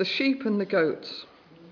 the sheep and the goats.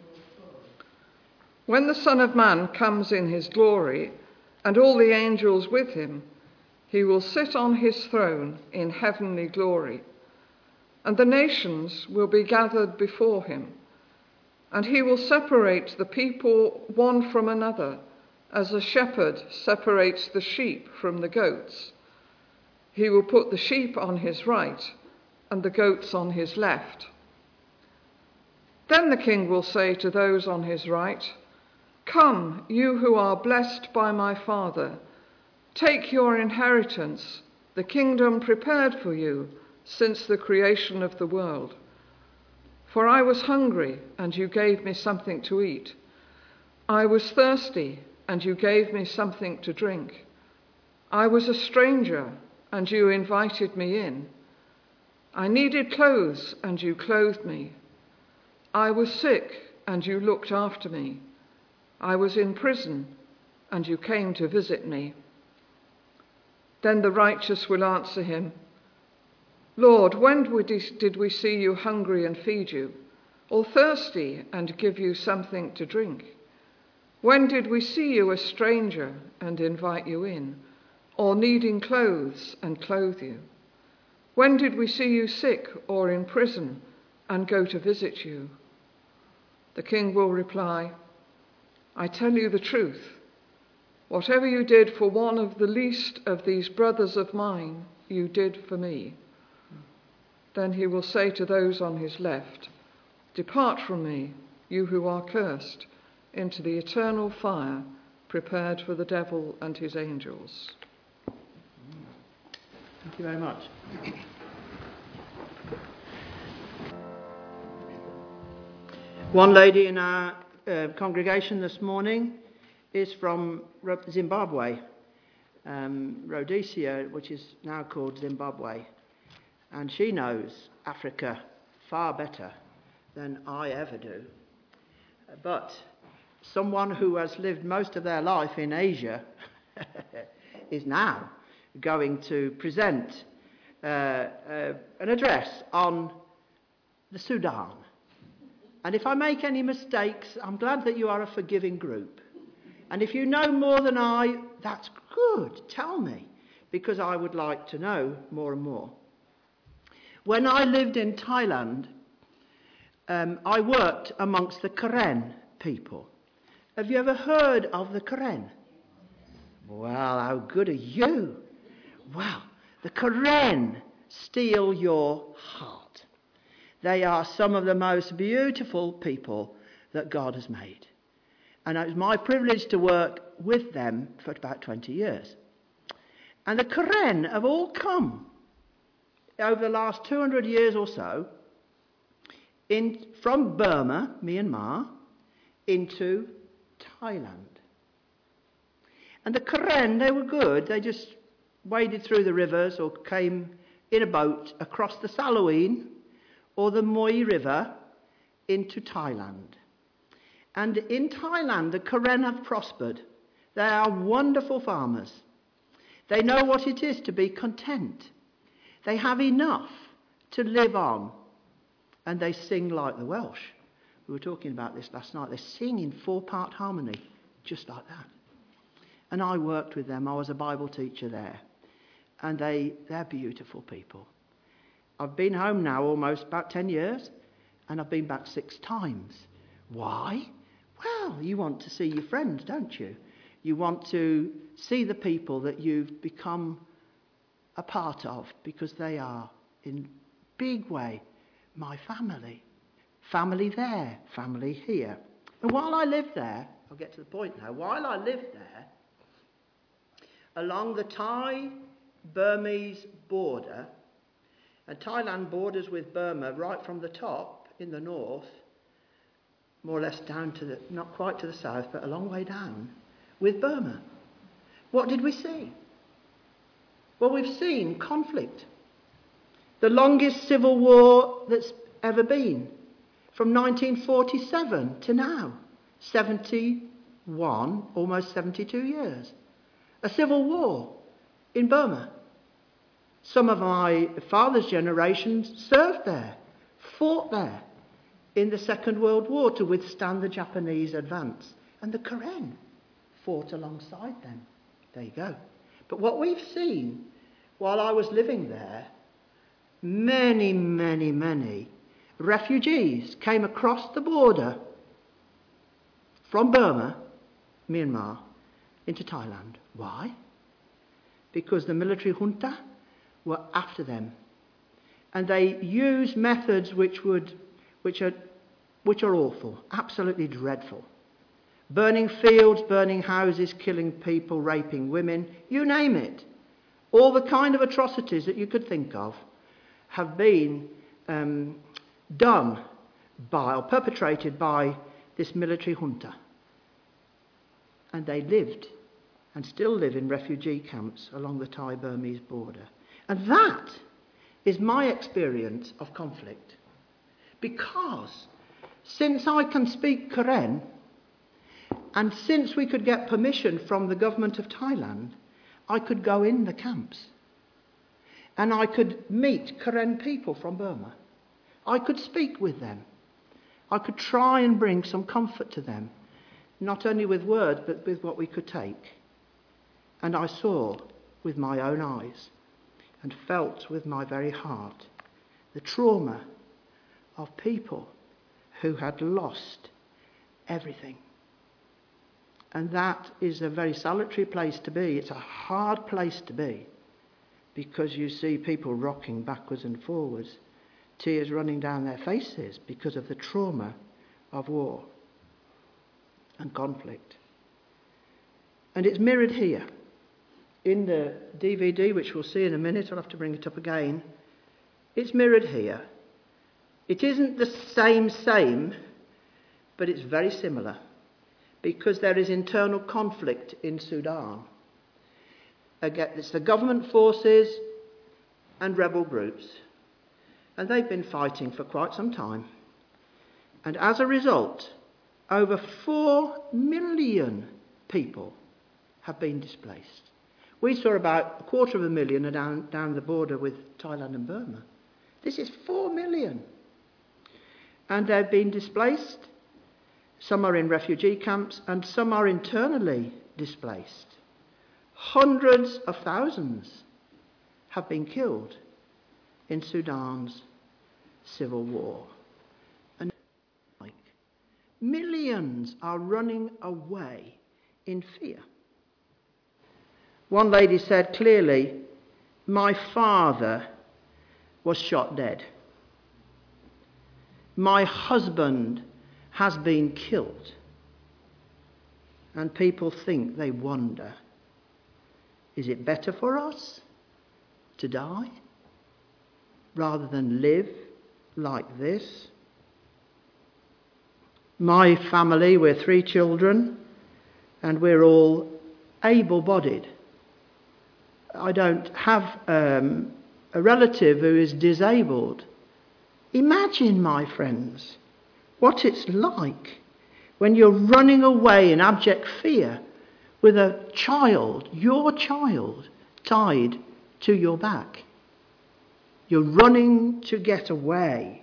When the Son of Man comes in his glory, and all the angels with him, he will sit on his throne in heavenly glory, and the nations will be gathered before him, and he will separate the people one from another, as a shepherd separates the sheep from the goats. He will put the sheep on his right and the goats on his left. Then the king will say to those on his right, "Come, you who are blessed by my Father, take your inheritance, the kingdom prepared for you since the creation of the world. For I was hungry, and you gave me something to eat. I was thirsty, and you gave me something to drink. I was a stranger, and you invited me in. I needed clothes, and you clothed me. I was sick, and you looked after me. I was in prison, and you came to visit me." Then the righteous will answer him, "Lord, when did we see you hungry and feed you, or thirsty and give you something to drink? When did we see you a stranger and invite you in, or needing clothes and clothe you? When did we see you sick or in prison and go to visit you?" The king will reply, "I tell you the truth. Whatever you did for one of the least of these brothers of mine, you did for me." Then he will say to those on his left, "Depart from me, you who are cursed, into the eternal fire prepared for the devil and his angels." Thank you very much. One lady in our congregation this morning is from Zimbabwe, Rhodesia, which is now called Zimbabwe. And she knows Africa far better than I ever do. But someone who has lived most of their life in Asia is now going to present an address on the Sudan. And if I make any mistakes, I'm glad that you are a forgiving group. And if you know more than I, that's good. Tell me, because I would like to know more and more. When I lived in Thailand, I worked amongst the Karen people. Have you ever heard of the Karen? Well, how good are you? Well, the Karen steal your heart. They are some of the most beautiful people that God has made. And it was my privilege to work with them for about 20 years. And the Karen have all come over the last 200 years or so from Burma, Myanmar, into Thailand. And the Karen, they were good. They just waded through the rivers or came in a boat across the Salween or the Moi River into Thailand. And in Thailand, the Karen have prospered. They are wonderful farmers. They know what it is to be content. They have enough to live on. And they sing like the Welsh. We were talking about this last night. They sing in 4-part harmony, just like that. And I worked with them. I was a Bible teacher there. And they're beautiful people. I've been home now almost about 10 years, and I've been back 6 times. Why? Well, you want to see your friends, don't you? You want to see the people that you've become a part of, because they are, in big way, my family. Family there, family here. And while I lived there, I'll get to the point now, while I lived there, along the Thai-Burmese border, and Thailand borders with Burma right from the top in the north, more or less down to not quite to the south, but a long way down, with Burma. What did we see? Well, we've seen conflict. The longest civil war that's ever been, from 1947 to now, 71, almost 72 years. A civil war in Burma. Some of my father's generation served there, fought there, in the Second World War to withstand the Japanese advance. And the Karen fought alongside them. There you go. But what we've seen while I was living there, many, many, many refugees came across the border from Burma, Myanmar, into Thailand. Why? Because the military junta were after them. And they used methods which are awful, absolutely dreadful. Burning fields, burning houses, killing people, raping women, you name it. All the kind of atrocities that you could think of have been done by or perpetrated by this military junta. And they lived and still live in refugee camps along the Thai-Burmese border. And that is my experience of conflict. Because since I can speak Karen, and since we could get permission from the government of Thailand, I could go in the camps. And I could meet Karen people from Burma. I could speak with them. I could try and bring some comfort to them, not only with words, but with what we could take. And I saw with my own eyes and felt with my very heart the trauma of people who had lost everything. And that is a very solitary place to be. It's a hard place to be, because you see people rocking backwards and forwards, tears running down their faces because of the trauma of war and conflict. And it's mirrored here. In the DVD, which we'll see in a minute, I'll have to bring it up again. It's mirrored here. It isn't the same, but it's very similar, because there is internal conflict in Sudan. Again, it's the government forces and rebel groups, and they've been fighting for quite some time. And as a result, over 4 million people have been displaced. We saw about 250,000 down the border with Thailand and Burma. This is 4 million. And they've been displaced. Some are in refugee camps and some are internally displaced. Hundreds of thousands have been killed in Sudan's civil war. And millions are running away in fear. One lady said clearly, "My father was shot dead. My husband has been killed." And people think, they wonder, is it better for us to die rather than live like this? My family, we're 3 children, and we're all able-bodied. I don't have a relative who is disabled. Imagine, my friends, what it's like when you're running away in abject fear with a child, your child, tied to your back. You're running to get away.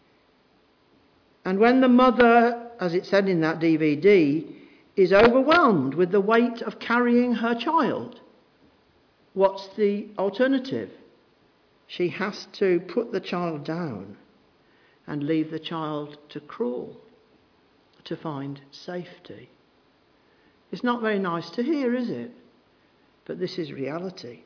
And when the mother, as it said in that DVD, is overwhelmed with the weight of carrying her child, what's the alternative? She has to put the child down and leave the child to crawl to find safety. It's not very nice to hear, is it? But this is reality.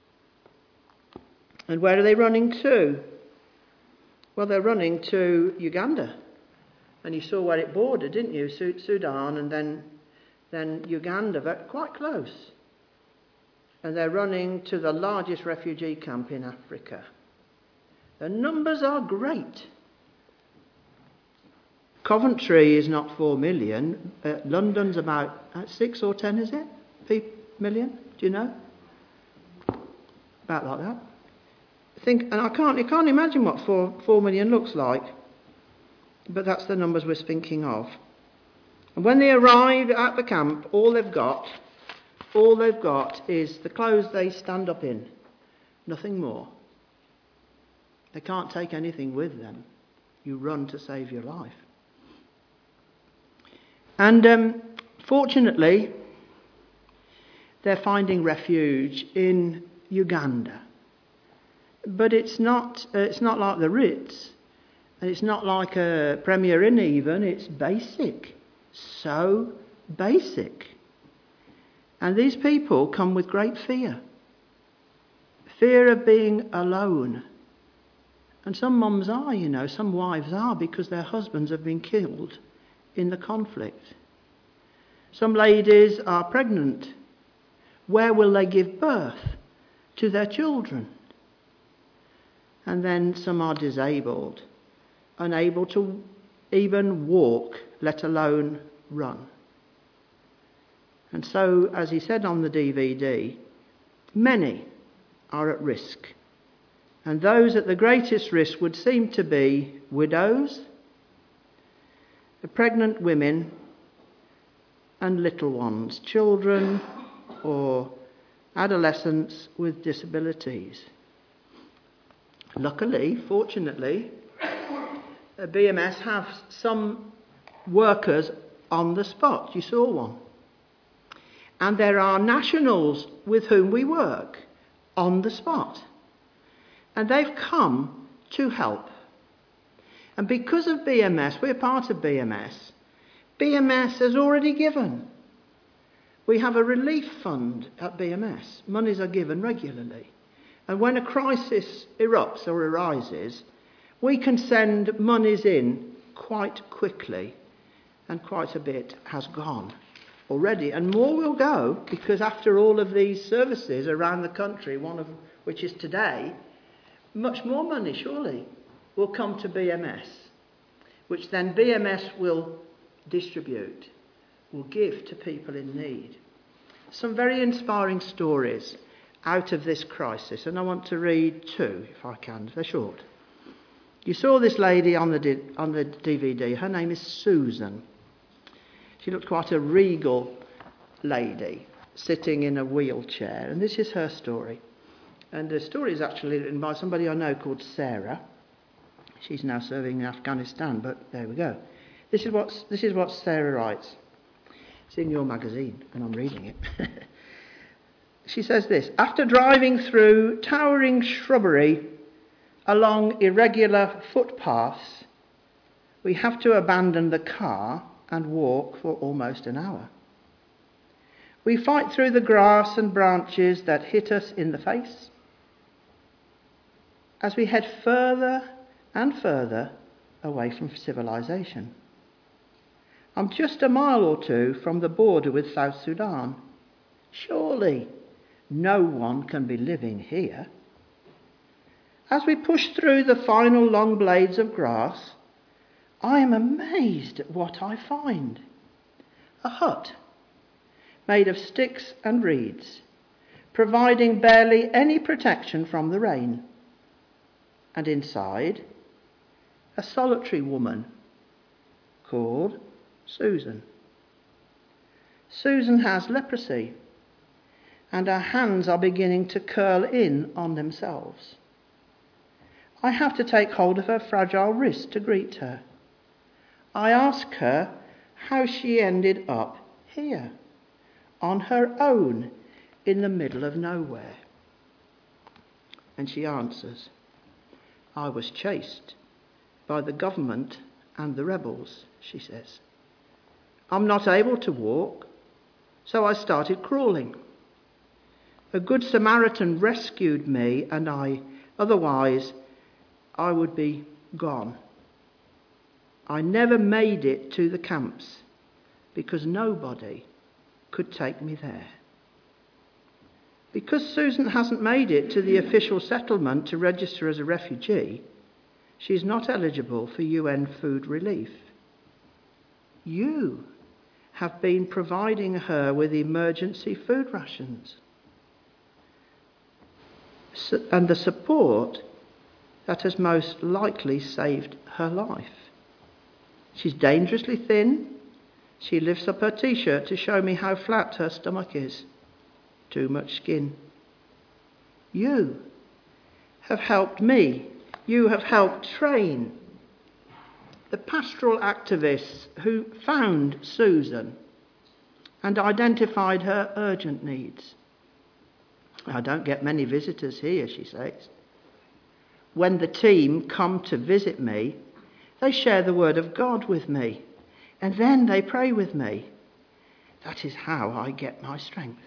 And where are they running to? Well, they're running to Uganda. And you saw where it bordered, didn't you? Sudan and then Uganda, quite close. And they're running to the largest refugee camp in Africa. The numbers are great. Coventry is not 4 million. London's about 6 or 10, is it? Million? Do you know? About like that. And I can't imagine what 4 million looks like. But that's the numbers we're thinking of. And when they arrive at the camp, all they've got is the clothes they stand up in. Nothing more. They can't take anything with them. You run to save your life. And fortunately, they're finding refuge in Uganda. But it's not like the Ritz, and it's not like a Premier Inn even. It's basic, so basic. And these people come with great fear of being alone. And some mums are, some wives are, because their husbands have been killed in the conflict. Some ladies are pregnant. Where will they give birth to their children? And then some are disabled, unable to even walk, let alone run. And so, as he said on the DVD, many are at risk. And those at the greatest risk would seem to be widows, pregnant women, and little ones, children or adolescents with disabilities. Luckily, fortunately, BMS have some workers on the spot. You saw one. And there are nationals with whom we work on the spot. And they've come to help. And because of BMS, we're part of BMS. BMS has already given. We have a relief fund at BMS. Monies are given regularly. And when a crisis erupts or arises, we can send monies in quite quickly. And quite a bit has gone already. And more will go, because after all of these services around the country, one of which is today, much more money, surely, will come to BMS, which then BMS will distribute, will give to people in need. Some very inspiring stories out of this crisis, and I want to read two, if I can. They're short. You saw this lady on the DVD. Her name is Susan. She looked quite a regal lady, sitting in a wheelchair, and this is her story. And the story is actually written by somebody I know called Sarah. She's now serving in Afghanistan, but there we go. This is what Sarah writes. It's in your magazine, and I'm reading it. She says this: after driving through towering shrubbery along irregular footpaths, we have to abandon the car and walk for almost an hour. We fight through the grass and branches that hit us in the face as we head further and further away from civilization. I'm just a mile or two from the border with South Sudan. Surely no one can be living here. As we push through the final long blades of grass, I am amazed at what I find. A hut made of sticks and reeds, providing barely any protection from the rain. And inside, a solitary woman called Susan. Susan has leprosy, and her hands are beginning to curl in on themselves. I have to take hold of her fragile wrist to greet her. I ask her how she ended up here, on her own, in the middle of nowhere. And she answers, I was chased by the government and the rebels, she says. I'm not able to walk, so I started crawling. A good Samaritan rescued me, and otherwise I would be gone. I never made it to the camps because nobody could take me there. Because Susan hasn't made it to the official settlement to register as a refugee, she's not eligible for UN food relief. You have been providing her with emergency food rations and the support that has most likely saved her life. She's dangerously thin. She lifts up her t-shirt to show me how flat her stomach is. Too much skin. You have helped me. You have helped train the pastoral activists who found Susan and identified her urgent needs. I don't get many visitors here, she says. When the team come to visit me, they share the word of God with me, and then they pray with me. That is how I get my strength.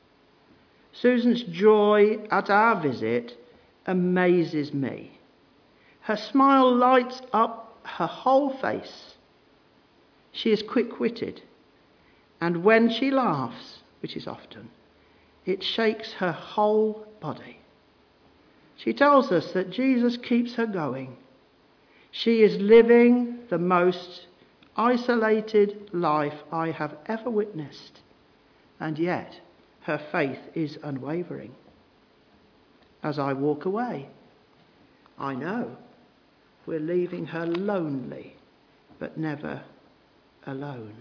Susan's joy at our visit amazes me. Her smile lights up her whole face. She is quick-witted, and when she laughs, which is often, it shakes her whole body. She tells us that Jesus keeps her going. She is living the most isolated life I have ever witnessed, and yet her faith is unwavering. As I walk away, I know we're leaving her lonely, but never alone.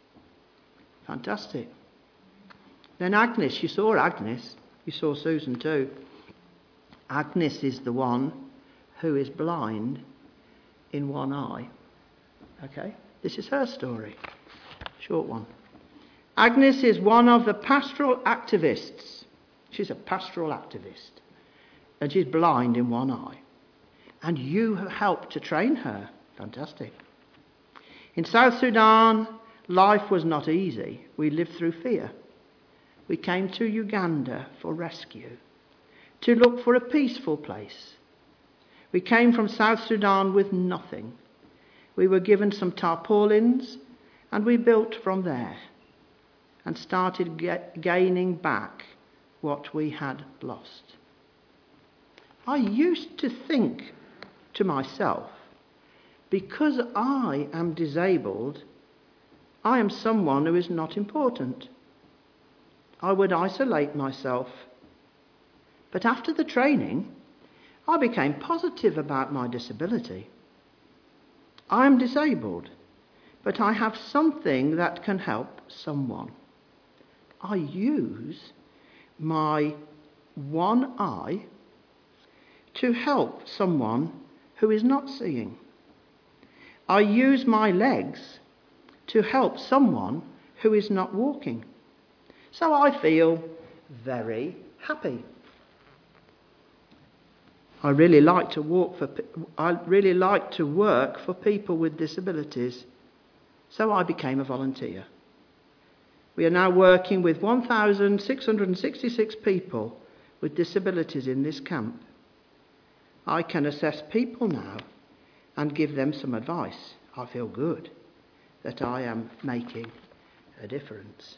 Fantastic. Then Agnes, you saw Agnes. You saw Susan too. Agnes is the one who is blind in one eye. Okay? This is her story. Short one. Agnes is one of the pastoral activists. She's a pastoral activist. And she's blind in one eye. And you have helped to train her. Fantastic. In South Sudan, life was not easy. We lived through fear. We came to Uganda for rescue, to look for a peaceful place. We came from South Sudan with nothing. We were given some tarpaulins, and we built from there and started gaining back what we had lost. I used to think to myself, because I am disabled, I am someone who is not important. I would isolate myself. But after the training, I became positive about my disability. I am disabled, but I have something that can help someone. I use my one eye to help someone who is not seeing. I use my legs to help someone who is not walking. So I feel very happy. I really like to work for people with disabilities. So I became a volunteer. We are now working with 1,666 people with disabilities in this camp. I can assess people now and give them some advice. I feel good that I am making a difference.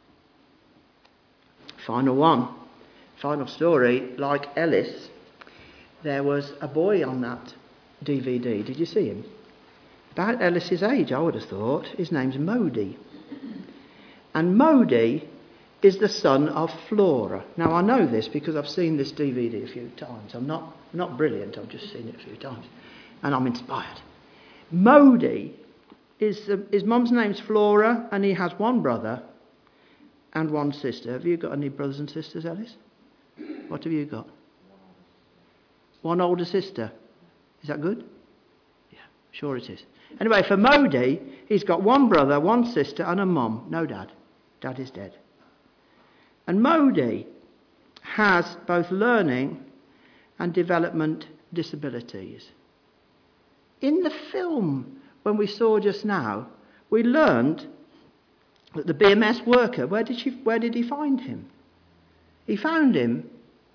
Final story, like Ellis, there was a boy on that DVD. Did you see him? About Ellis's age, I would have thought. His name's Modi. And Modi is the son of Flora. Now, I know this because I've seen this DVD a few times. I'm not brilliant, I've just seen it a few times. And I'm inspired. Modi, his mum's name's Flora, and he has one brother and one sister. Have you got any brothers and sisters, Ellis? What have you got? One older sister. Is that good? Yeah, sure it is. Anyway, for Modi, he's got one brother, one sister, and a mum. No dad. Dad is dead. And Modi has both learning and development disabilities. In the film, when we saw just now, we learned that the BMS worker, where did he find him? He found him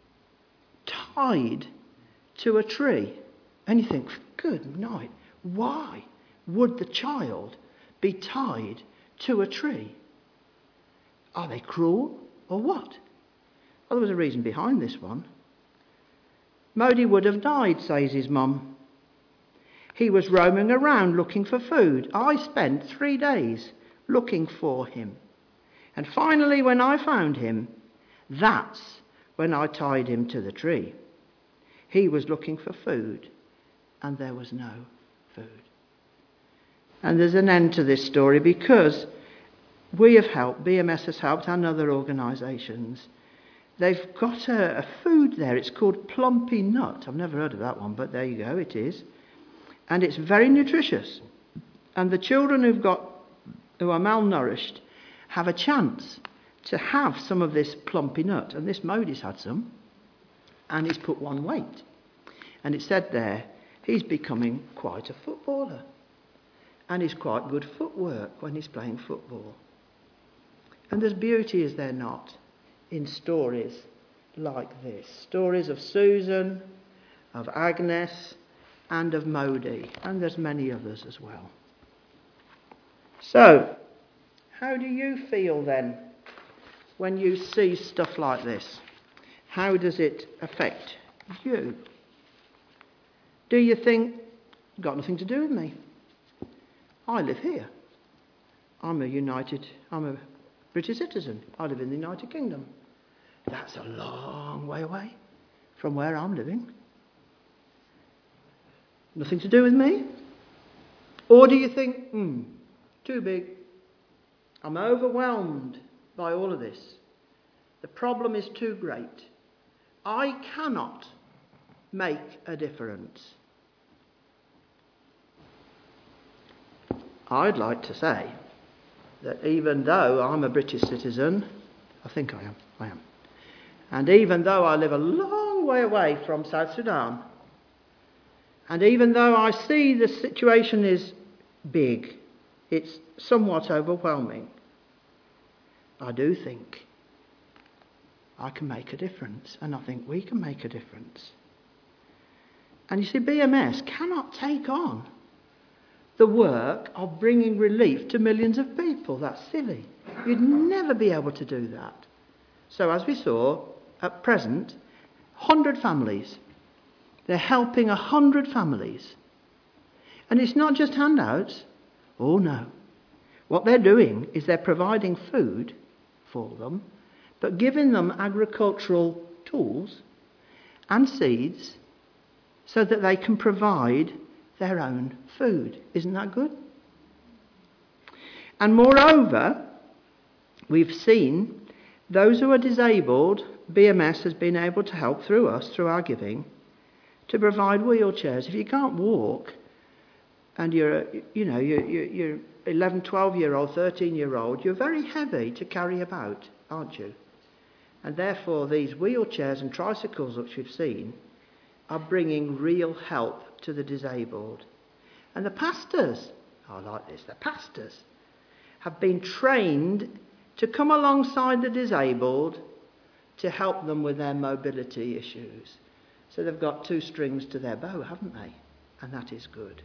tied to a tree. And you think, good night, why would the child be tied to a tree? Are they cruel or what? Well, there was a reason behind this one. Modi would have died, says his mum. He was roaming around looking for food. I spent 3 days looking for him. And finally, when I found him, that's when I tied him to the tree. He was looking for food, and there was no food. And there's an end to this story because we have helped, BMS has helped, and other organisations. They've got a food there. It's called Plumpy Nut. I've never heard of that one, but there you go, it is. And it's very nutritious. And the children who are malnourished have a chance to have some of this plumpy nut. And this Modi's had some, and he's put one weight. And it said there, he's becoming quite a footballer. And he's quite good footwork when he's playing football. And there's beauty, is there not, in stories like this. Stories of Susan, of Agnes, and of Modi. And there's many others as well. So, how do you feel then when you see stuff like this? How does it affect you? Do you think, got nothing to do with me? I live here. I'm a British citizen. I live in the United Kingdom. That's a long way away from where I'm living. Nothing to do with me? Or do you think, too big. I'm overwhelmed by all of this. The problem is too great. I cannot make a difference. I'd like to say that even though I'm a British citizen, I think I am. And even though I live a long way away from South Sudan, and even though I see the situation is big, it's somewhat overwhelming, I do think I can make a difference, and I think we can make a difference. And you see, BMS cannot take on the work of bringing relief to millions of people. That's silly. You'd never be able to do that. So as we saw, at present, 100 families. They're helping 100 families. And it's not just handouts. Oh no. What they're doing is they're providing food for them, but giving them agricultural tools and seeds so that they can provide their own food. Isn't that good? And moreover, we've seen those who are disabled, BMS has been able to help through us, through our giving, to provide wheelchairs. If you can't walk and you're 11, 12-year-old, 13-year-old, you're very heavy to carry about, aren't you? And therefore these wheelchairs and tricycles which we've seen are bringing real help to the disabled. And the pastors, I like this, the pastors have been trained to come alongside the disabled to help them with their mobility issues. So they've got two strings to their bow, haven't they? And that is good.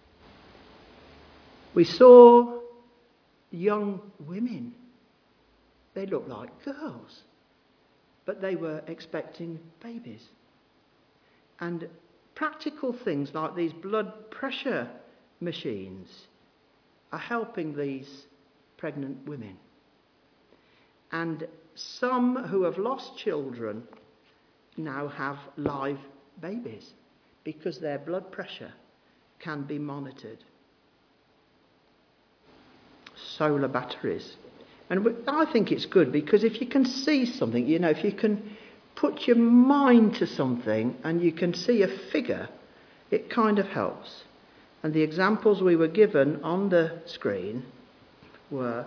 We saw young women. They looked like girls, but they were expecting babies. And practical things like these blood pressure machines are helping these pregnant women. And some who have lost children now have live babies because their blood pressure can be monitored. Solar batteries. And I think it's good because if you can see something, if you can put your mind to something and you can see a figure, it kind of helps. And the examples we were given on the screen were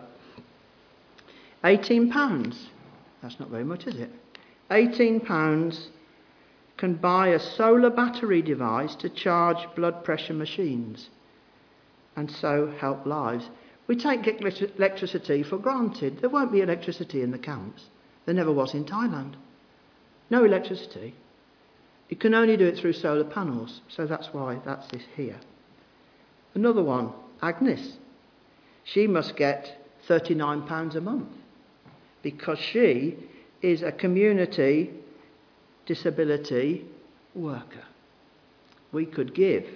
£18. That's not very much, is it? £18 can buy a solar battery device to charge blood pressure machines and so help lives. We take electricity for granted. There won't be electricity in the camps. There never was in Thailand. No electricity. You can only do it through solar panels, so that's why that's this here. Another one, Agnes. She must get £39 a month because she is a community disability worker. We could give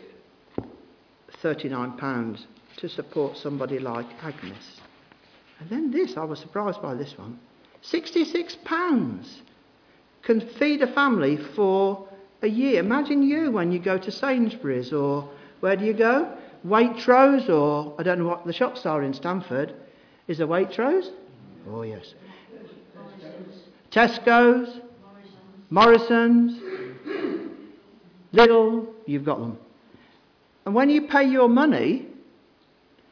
£39 to support somebody like Agnes. And then this, I was surprised by this one. £66 can feed a family for a year. Imagine you when you go to Sainsbury's, or where do you go? Waitrose, or I don't know what the shops are in Stamford. Is there Waitrose? Oh yes. Tesco's, Morrison's, Lidl, you've got them. And when you pay your money,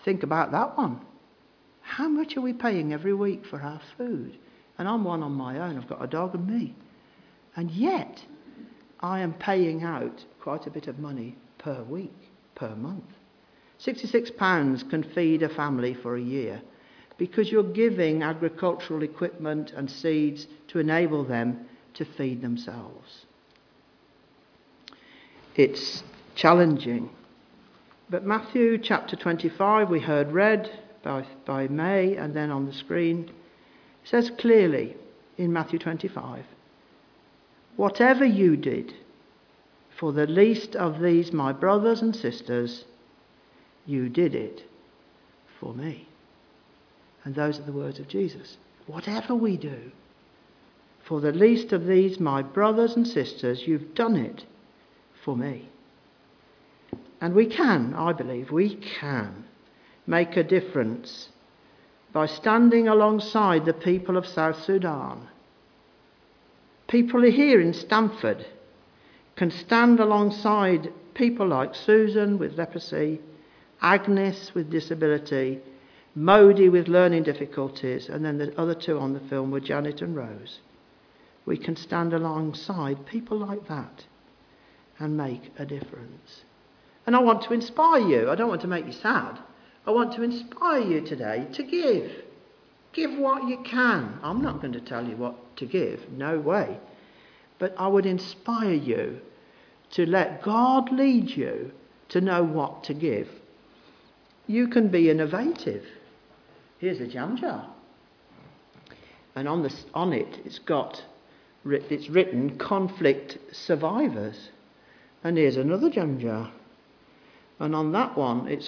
think about that one. How much are we paying every week for our food? And I'm one on my own. I've got a dog and me. And yet, I am paying out quite a bit of money per week, per month. £66 can feed a family for a year because you're giving agricultural equipment and seeds to enable them to feed themselves. It's challenging. But Matthew chapter 25, we heard read by May and then on the screen, says clearly in Matthew 25, whatever you did for the least of these my brothers and sisters, you did it for me. And those are the words of Jesus. Whatever we do for the least of these my brothers and sisters, you've done it for me. And we can, I believe, we can make a difference by standing alongside the people of South Sudan. People here in Stamford can stand alongside people like Susan with leprosy, Agnes with disability, Modi with learning difficulties, and then the other two on the film were Janet and Rose. We can stand alongside people like that and make a difference. And I want to inspire you. I don't want to make you sad. I want to inspire you today to give. Give what you can. I'm not going to tell you what to give. No way. But I would inspire you to let God lead you to know what to give. You can be innovative. Here's a jam jar. And on it, it's written conflict survivors. And here's another jam jar. And on that one, it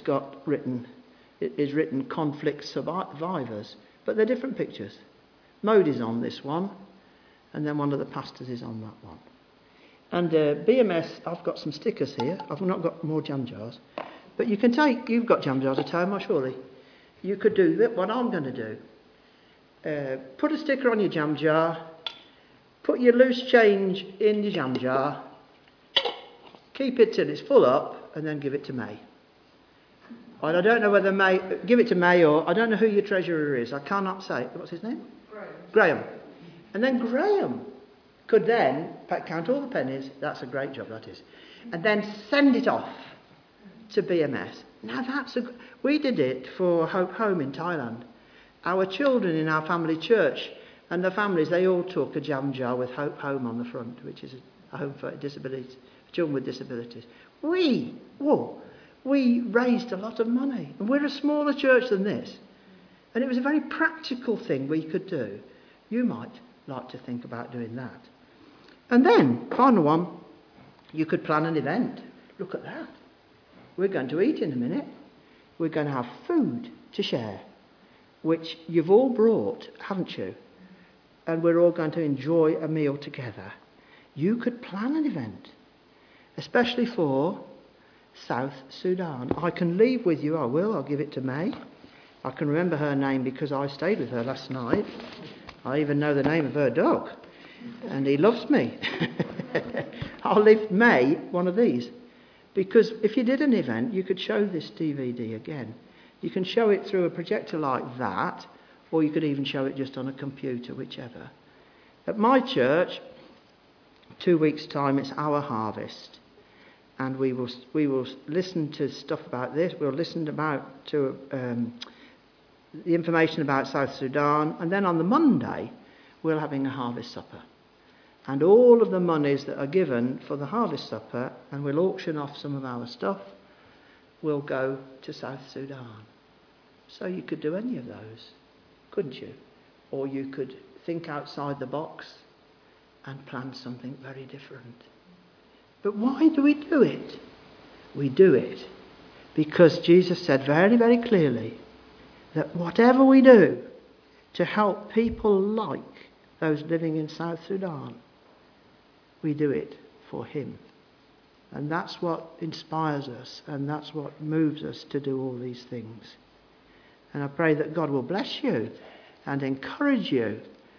is written conflict survivors. But they're different pictures. Modi's on this one. And then one of the pastors is on that one. And BMS, I've got some stickers here. I've not got more jam jars. But you've got jam jars at home, surely. You could do that, what I'm going to do. Put a sticker on your jam jar. Put your loose change in your jam jar. Keep it till it's full up and then give it to May. And I don't know whether give it to May or I don't know who your treasurer is. I cannot say. What's his name? Graham. And then Graham could then count all the pennies. That's a great job, that is. And then send it off to BMS. Now we did it for Hope Home in Thailand. Our children in our family church and the families, they all took a jam jar with Hope Home on the front, which is a home for children with disabilities. We raised a lot of money. And we're a smaller church than this. And it was a very practical thing we could do. You might like to think about doing that. And then, final one, you could plan an event. Look at that. We're going to eat in a minute. We're going to have food to share, which you've all brought, haven't you? And we're all going to enjoy a meal together. You could plan an event, especially for South Sudan. I can leave with you, I'll give it to May. I can remember her name because I stayed with her last night. I even know the name of her dog. And he loves me. I'll leave May one of these. Because if you did an event, you could show this DVD again. You can show it through a projector like that, or you could even show it just on a computer, whichever. At my church, 2 weeks' time, it's our harvest. And we will listen to stuff about this. We'll listen to the information about South Sudan. And then on the Monday, we're having a harvest supper. And all of the monies that are given for the harvest supper, and we'll auction off some of our stuff, will go to South Sudan. So you could do any of those, couldn't you? Or you could think outside the box and plan something very different. But why do we do it? We do it because Jesus said very, very clearly that whatever we do to help people like those living in South Sudan, we do it for him. And that's what inspires us, and that's what moves us to do all these things. And I pray that God will bless you and encourage you